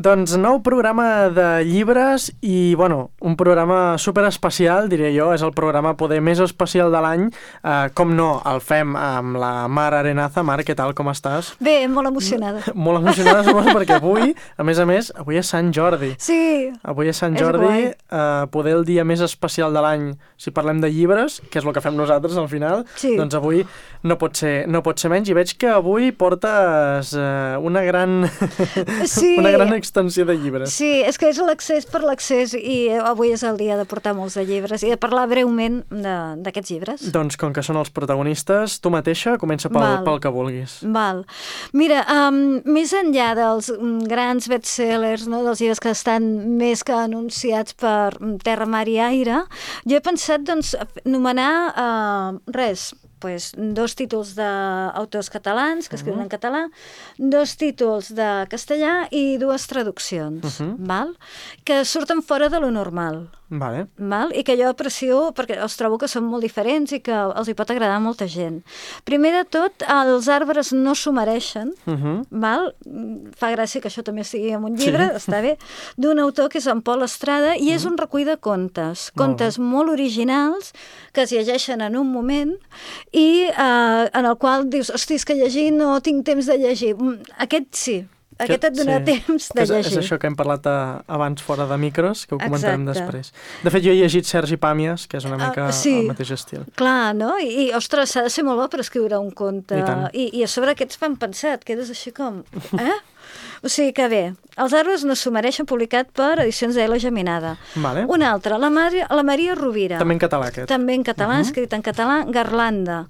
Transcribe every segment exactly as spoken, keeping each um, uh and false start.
Doncs nou programa de llibres i, bueno, un programa superespecial, diria jo, és el programa poder més especial de l'any. Uh, com no, el fem amb la Mar Arenaza. Mar, què tal, com estàs? Bé, molt emocionada. Molt emocionada, suposo, perquè avui, a més a més, avui és Sant Jordi. Sí, Avui és Sant Jordi, uh, poder el dia més especial de l'any, si parlem de llibres, que és el que fem nosaltres al final, sí. Doncs avui no pot ser, no pot ser menys. I veig que avui portes uh, una gran... Sí. una gran extensió de llibres. Sí, és que és l'accés per l'accés i avui és el dia de portar molts de llibres i de parlar breument d'aquests llibres. Doncs com que són els protagonistes, tu mateixa comença pel, pel que vulguis. Val. Mira, um, més enllà dels grans bestsellers, no, dels llibres que estan més que anunciats per terra, mar i aire, jo he pensat, doncs, nomenar uh, res, pues, dos títols d'autors catalans que escriuen uh -huh. en català, dos títols de castellà i dues traduccions, uh -huh. val? Que surten fora de lo normal. Vale. Val? I que jo aprecio perquè els trobo que són molt diferents i que els hi pot agradar a molta gent. Primer de tot, Els arbres no s'ho mereixen, uh -huh. val? Fa gràcia que això també estigui en un llibre, sí. Està bé, d'un autor que és en Pol Estrada i uh -huh. és un recull de contes, contes molt, molt originals que es llegeixen en un moment i eh, en el qual dius, hosti, és que llegir no tinc temps de llegir. Aquest sí. Aquest et dona sí. temps de és, llegir. És això que hem parlat a, abans fora de micros, que ho comentarem Exacte. després. De fet, jo he llegit Sergi Pàmies, que és una mica uh, sí. el mateix estil. Clar, no? I, i ostres, s'ha de ser molt bo per escriure un conte. I, I, i a sobre aquests fan pensat, quedes així com... Eh? O sigui que bé, Els arbres no s'ho mereixen, publicat per Edicions de Ela Geminada. Vale. Un altre, la, Maria, la Maria Rovira. També en català, aquest. També en català, uh -huh. escrit en català, Garlanda.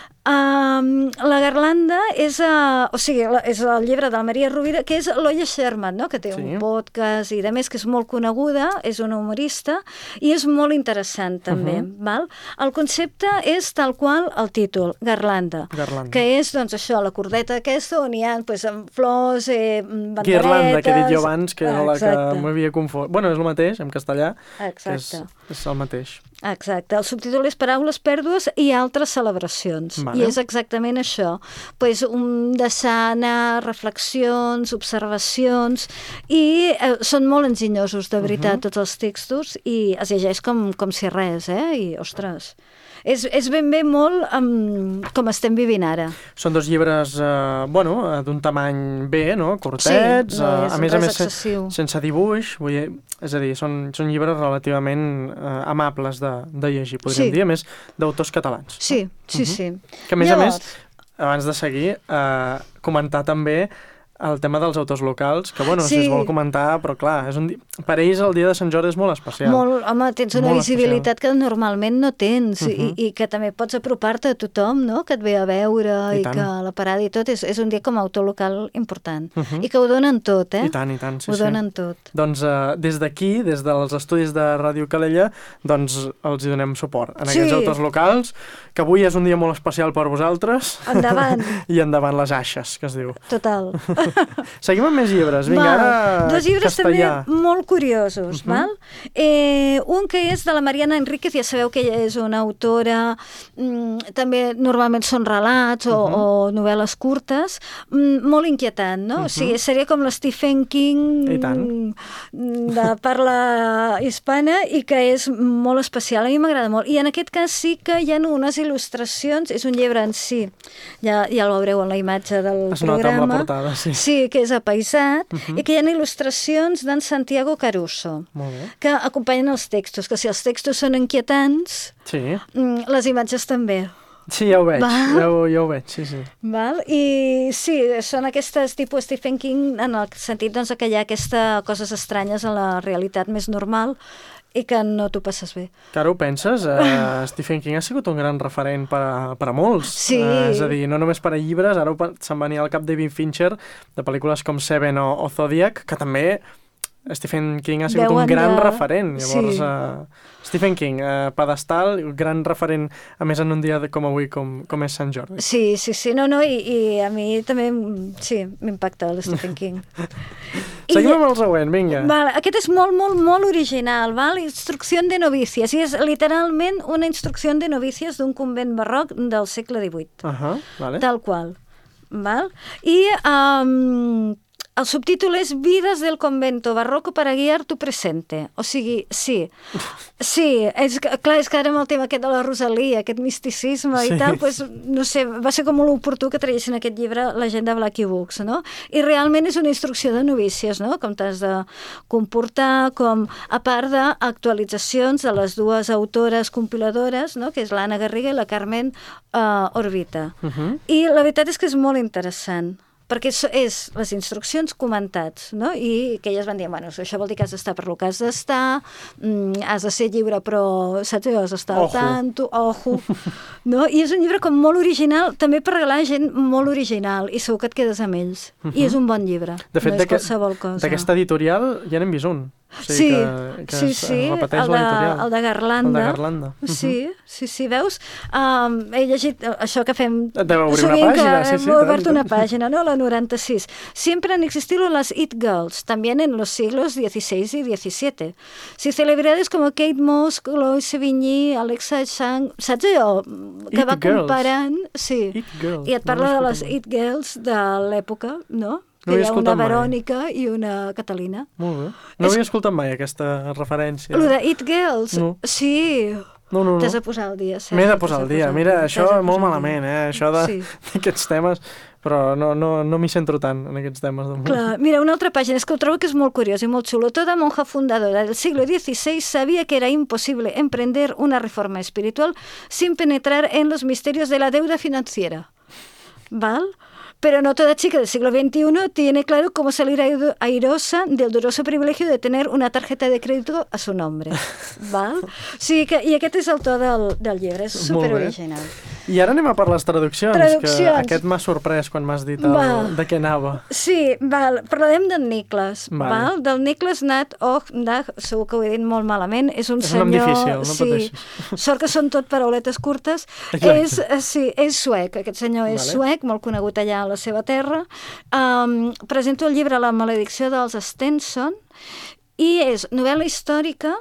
Um, la Garlanda és, uh, o sigui, la, és el llibre de la Maria Rovira, que és l'Oia Sherman, no? Que té sí. un podcast i de més, que és molt coneguda, és una humorista i és molt interessant també. Uh -huh. Val? El concepte és tal qual el títol, Garlanda, Garlanda. Que és doncs això, la cordeta aquesta on hi ha pues, flors, eh, banderetes... Guirlanda, que he dit jo abans, que ah, era la que m'havia confós. Bueno, és el mateix, en castellà, exacte. És, és el mateix. Exacte, el subtítol és Paraules, pèrdues i altres celebracions. Vale. I és exactament això. Pues un desar, reflexions, observacions, i eh, són molt enginyosos, de veritat, uh -huh. tots els textos, i es llegeix com, com si res, eh? I, ostres... És, és ben bé molt um, com estem vivint ara. Són dos llibres, eh, bueno, d'un tamany bé, no? Curtets, sí, no és a més a més excessiu. sense dibuix, vull dir, és a dir, són, són llibres relativament eh, amables de, de llegir, podríem sí. dir, a més d'autors catalans. Sí, sí, uh -huh. sí. Que a més Llavors... a més, abans de seguir, eh, comentar també el tema dels autors locals, que bueno, no sí. sé si es vol comentar, però clar, és un di... per ells el dia de Sant Jordi és molt especial. Molt, home, tens una molt visibilitat especial. Que normalment no tens, uh -huh. i, i que també pots apropar-te a tothom, no?, que et ve a veure, i, i que la parada i tot, és, és un dia com a autor local important, uh -huh. i que ho donen tot, eh? I tant, i tant, sí, ho sí. donen tot. Doncs uh, des d'aquí, des dels estudis de Ràdio Calella, doncs els hi donem suport en sí. aquests autors locals, que avui és un dia molt especial per vosaltres. Endavant. I endavant les aixes, que es diu. Total. Seguim amb més llibres. Vinga, val. Ara Dos llibres castellà. també molt curiosos, uh -huh. val? Eh, un que és de la Mariana Enríquez, ja sabeu que ella és una autora, mm, també normalment són relats o, uh -huh. o novel·les curtes, mm, molt inquietant, no? Uh -huh. O sigui, seria com l'Stephen King de parla hispana i que és molt especial. A mi m'agrada molt. I en aquest cas sí que hi ha unes il·lustracions, és un llibre en si, ja, ja el veureu en la imatge del es programa. Es nota amb la portada, sí. Sí, que és apaisat, uh -huh. i que hi ha il·lustracions d'en Santiago Caruso, que acompanyen els textos, que si els textos són inquietants, sí. les imatges també. Sí, ja ho veig, ja ho, ja ho veig, sí, sí. Val? I sí, són aquestes tipus Stephen King en el sentit doncs, que hi ha aquesta coses estranyes en la realitat més normal i que no t'ho passes bé. Que ara ho penses, uh, Stephen King ha sigut un gran referent per a, per a molts. Sí. Uh, és a dir, no només per a llibres, ara se'n venia al cap David Fincher, de pel·lícules com Seven o, o Zodiac, que també Stephen King ha sigut Deuen un gran de... referent. Llavors, sí. uh, Stephen King, uh, pedestal, gran referent, a més en un dia de, com avui, com, com és Sant Jordi. Sí, sí, sí, no, no, i, i a mi també, sí, m'impacta el Stephen King. Seguim I, amb el següent, vinga. Val, aquest és molt, molt, molt original, val? Instrucció de novícies, i és literalment una instrucció de novícies d'un convent barroc del segle divuit. Uh -huh, vale. Tal qual. Val? I um, el subtítol és Vidas del convento barroco para guiar tu presente. O sigui, sí, sí, és, clar, és que ara amb el tema aquest de la Rosalia, aquest misticisme sí. i tal, pues, no sé, va ser com molt oportú que traiessin aquest llibre la gent de Blackie Books, no? I realment és una instrucció de novícies, no? Com t'has de comportar, com a part d'actualitzacions de les dues autores compiladores, no? Que és l'Anna Garriga i la Carmen uh, Orbita. Uh-huh. I la veritat és que és molt interessant, perquè és, és les instruccions comentats, no? I que elles van dir, bueno, això vol dir que has d'estar per lo que has d'estar, mm, has de ser lliure però, saps, has d'estar al tanto, ojo, no? I és un llibre com molt original, també per regalar gent molt original, i segur que et quedes amb ells. Uh-huh. I és un bon llibre, de fet, no és qualsevol cosa. D'aquesta editorial ja n'hem vist un. O sigui sí, que, que sí, es, sí, repeteix el de, l'editorial. el de Garlanda. El de Garlanda. Uh-huh. Sí, sí, sí, veus? Um, he llegit això que fem... Deu obrir una pàgina, sí, sí. He obert una pàgina, ¿no? La noranta-sis. Siempre han existido las It Girls, también en los siglos dieciséis y diecisiete. Si celebridades como Kate Moss, Chloe Sevigny, Alexa Chang, saps allò? Que It va Girls. comparant... Sí. It Girls. I et parla no de les It Girls de l'època, no? No que hi ha una mai. Verònica i una Catalina. Molt bé. No és... havia escoltat mai aquesta referència. Lo de It Girls? No. Sí. No, no, no. T'has de posar al dia. M'he de posar al dia. Mira, això molt malament, eh? Això d'aquests sí. temes, però no, no, no m'hi centro tant en aquests temes. Clar, mira, una altra pàgina, és que ho trobo que és molt curiós i molt xulo. Toda monja fundadora del siglo dieciséis sabía que era imposible emprender una reforma espiritual sin penetrar en los misterios de la deuda financiera. ¿Val? Pero no toda chica del siglo veintiuno tiene claro cómo salir airosa del duroso privilegio de tener una tarjeta de crédito a su nombre. Val? Sí, que, i aquest és el to del, del llibre, és superoriginal. I ara anem a per les traduccions, traduccions. que aquest m'ha sorprès quan m'has dit el, de què anava. Sí, val. Parlarem d'en Niklas. Val. Val? Del Niklas Nat Ogdag, segur que ho he dit molt malament, és un és senyor... És un nom difícil, no sí, pateixis. Sort que són tot parauletes curtes. És, sí, és suec, aquest senyor és vale. suec, molt conegut allà a la seva terra. Um, presento el llibre La maledicció dels Stenson i és novel·la històrica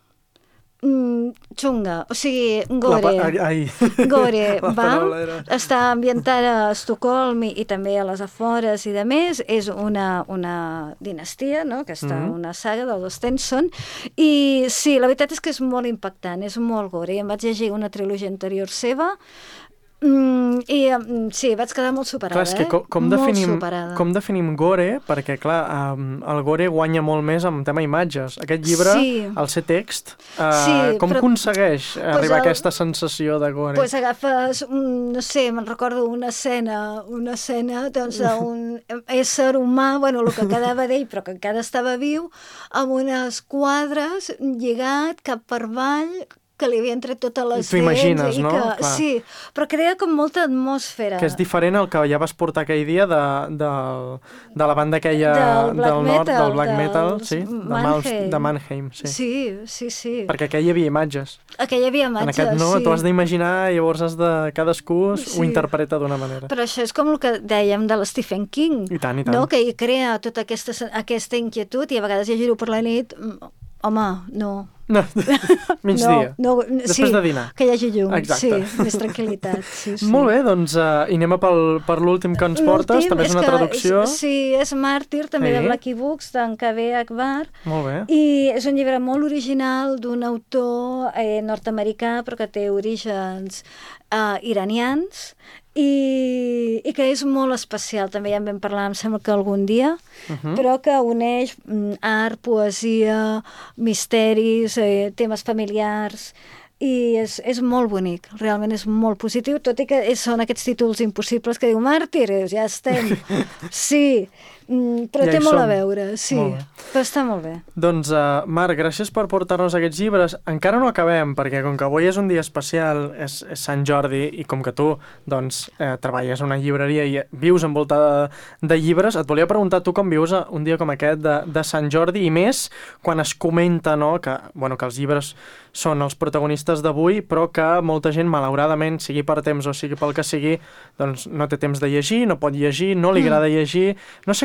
Mm, xunga, o sigui, gore. La, ai, gore, val? Era... Està ambientada a Estocolm i, i també a les afores i de més. És una, una dinastia, no?, que està mm-hmm. una saga dels Stenson. I sí, la veritat és que és molt impactant, és molt gore. I em vaig llegir una trilogia anterior seva, Mm, i um, sí, vaig quedar molt superada, clar, és que com, com, eh? definim, molt superada. Com definim gore? Perquè, clar, um, el gore guanya molt més amb tema imatges. Aquest llibre, sí. al ser text, uh, sí, com però, aconsegueix pues arribar el, a aquesta sensació de gore? Doncs pues agafes, un, no sé, me'n recordo una escena, una escena doncs, d'un ésser humà, bueno, el que quedava d'ell, però que encara estava viu, amb unes quadres lligat cap per avall, que li havien tret totes les dents. T'ho imagines, no? Que, sí, però crea com molta atmosfera. Que és diferent al que ja vas portar aquell dia de, de, de la banda aquella del, del nord, metal, del black del metal, sí, Mannheim. De, de Mannheim. Sí. sí, sí, sí. Perquè aquell hi havia imatges. Aquell hi havia imatges, en aquest no, sí. t'ho has d'imaginar, llavors has de, cadascú sí. ho interpreta d'una manera. Però això és com el que dèiem de l'Stephen King. I tant, i tant. No? Que hi crea tota aquesta, aquesta inquietud i a vegades llegir-ho per la nit, home, no... No, migdia. No, no, després sí, de dinar. Que hi hagi llum, exacte. sí, més tranquil·litat. Sí, sí. Molt bé, doncs uh, i anem a pel, per l'últim que ens portes, també és, és una traducció. És, sí, és Màrtir, també sí. de Blackie Books, d'en K B Akbar. Molt bé. I és un llibre molt original d'un autor eh, nord-americà, però que té orígens eh, iranians, i, i que és molt especial, també ja en vam parlar, em sembla que algun dia, uh-huh. però que uneix mm, art, poesia, misteris, eh, temes familiars, i és, és molt bonic, realment és molt positiu, tot i que és, són aquests títols impossibles que diu Màrtir, ja estem, sí, mm, però ja té molt som. a veure, sí, però està molt bé. Doncs, uh, Marc, gràcies per portar-nos aquests llibres. Encara no acabem, perquè com que avui és un dia especial, és, és Sant Jordi, i com que tu doncs, eh, treballes a una llibreria i vius envoltada de, de llibres, et volia preguntar tu com vius un dia com aquest de, de Sant Jordi, i més quan es comenta, no?, que, bueno, que els llibres són els protagonistes d'avui, però que molta gent, malauradament, sigui per temps o sigui pel que sigui, doncs no té temps de llegir, no pot llegir, no li agrada llegir. No sé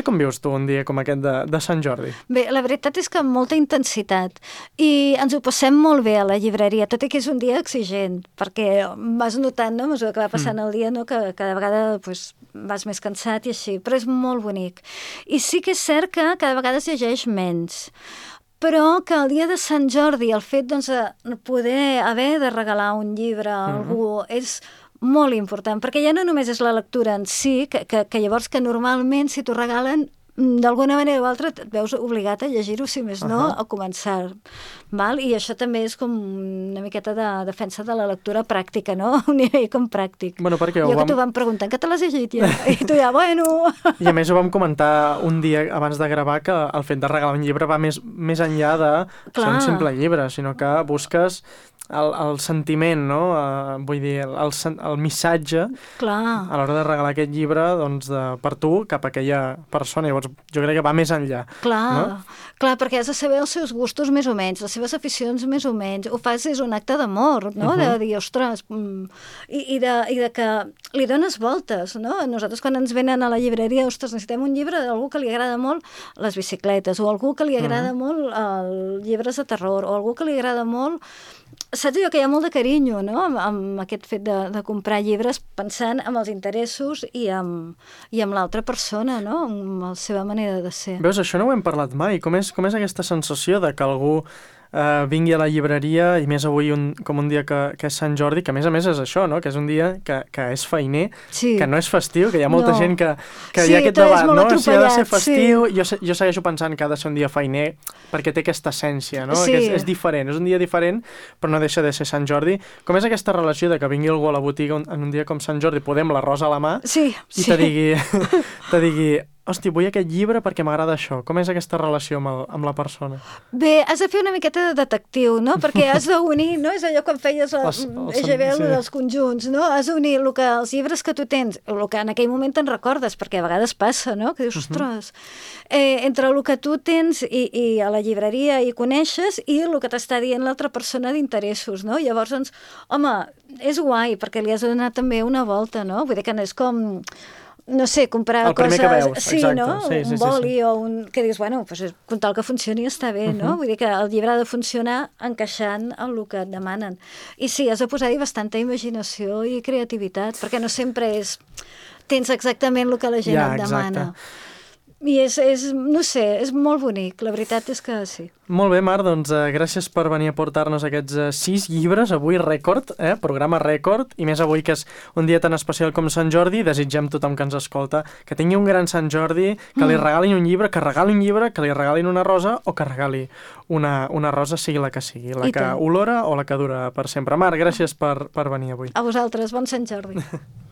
com vius tu un dia com aquest de, de Sant Jordi? Bé, la veritat és que amb molta intensitat i ens ho passem molt bé a la llibreria, tot i que és un dia exigent, perquè vas notant, no?, a mesura que va passant mm. el dia, no?, que cada vegada pues, vas més cansat i així, però és molt bonic. I sí que és cert que cada vegada es llegeix menys, però que el dia de Sant Jordi el fet doncs, de poder haver de regalar un llibre a algú mm-hmm. és molt important, perquè ja no només és la lectura en si, que, que, que llavors que normalment si t'ho regalen d'alguna manera o altra et veus obligat a llegir-ho, si més no, uh-huh. a començar. Val? I això també és com una miqueta de defensa de la lectura pràctica, no? Un nivell com pràctic. Bueno, perquè jo vam... que t'ho vam preguntar, que te l'has llegit ja? I tu ja, bueno... I a més ho vam comentar un dia abans de gravar que el fet de regalar un llibre va més, més enllà de Clar. ser un simple llibre, sinó que busques el, el sentiment, no? Uh, vull dir, el, el, el missatge Clar. a l'hora de regalar aquest llibre doncs, de, per tu cap a aquella persona. Llavors, jo crec que va més enllà. Clar, no? Clar, perquè has de saber els seus gustos més o menys, les seves aficions més o menys. Ho fas, és un acte d'amor, no? Uh-huh. De dir, ostres, mm, i, i, de, i de que li dones voltes, no? Nosaltres quan ens venen a la llibreria, ostres, necessitem un llibre d'algú que li agrada molt les bicicletes, o algú que li agrada uh-huh. molt els llibres de terror, o algú que li agrada molt... Saps allò que hi ha molt de carinyo, no?, amb, amb aquest fet de, de comprar llibres pensant en els interessos i amb, i amb l'altra persona, no?, amb la seva manera de ser. Veus, això no ho hem parlat mai. Com és, com és aquesta sensació de que algú eh, vingui a la llibreria, i més avui un, com un dia que, que és Sant Jordi, que a més a més és això, no?, que és un dia que, que és feiner, sí. que no és festiu, que hi ha molta no. gent que, que sí, hi ha aquest debat, no?, si ha de ser festiu, sí. jo, jo segueixo pensant que ha de ser un dia feiner perquè té aquesta essència, no?, sí. que és, és diferent, és un dia diferent, però no deixa de ser Sant Jordi. Com és aquesta relació de que vingui algú a la botiga en un dia com Sant Jordi, podem la rosa a la mà, sí, i sí. te digui, te digui, hosti, vull aquest llibre perquè m'agrada això. Com és aquesta relació amb, el, amb la persona? Bé, has de fer una miqueta de detectiu, no?, perquè has d'unir, no?, és allò quan feies el, el, el G B L sí. dels conjunts, no?, has d'unir el que, els llibres que tu tens, el que en aquell moment te'n recordes, perquè a vegades passa, no?, que dius, ostres, eh, entre el que tu tens i, i a la llibreria hi coneixes i el que t'està dient l'altra persona d'interessos, no?, llavors, doncs, home, és guai, perquè li has de donar també una volta, no?, vull dir que no és com... no sé, comprar el primer coses... que veus, sí, exacte. No? Sí, sí, un boli sí, sí. o un... que dius, bueno, pues, com tal que funcioni està bé, no? Uh-huh. Vull dir que el llibre ha de funcionar encaixant en el que et demanen. I sí, has de posar-hi bastanta imaginació i creativitat, perquè no sempre és... tens exactament el que la gent ja, et demana. Exacte. I és, és, no sé, és molt bonic, la veritat és que sí. Molt bé, Mar, doncs eh, gràcies per venir a portar-nos aquests eh, sis llibres, avui rècord, eh, programa rècord, i més avui que és un dia tan especial com Sant Jordi, desitgem a tothom que ens escolta que tingui un gran Sant Jordi, que li regalin un llibre, que regali un llibre, que li regalin una rosa o que regali una, una rosa, sigui la que sigui, la I que tant. olora o la que dura per sempre. Mar, gràcies per, per venir avui. A vosaltres, bon Sant Jordi.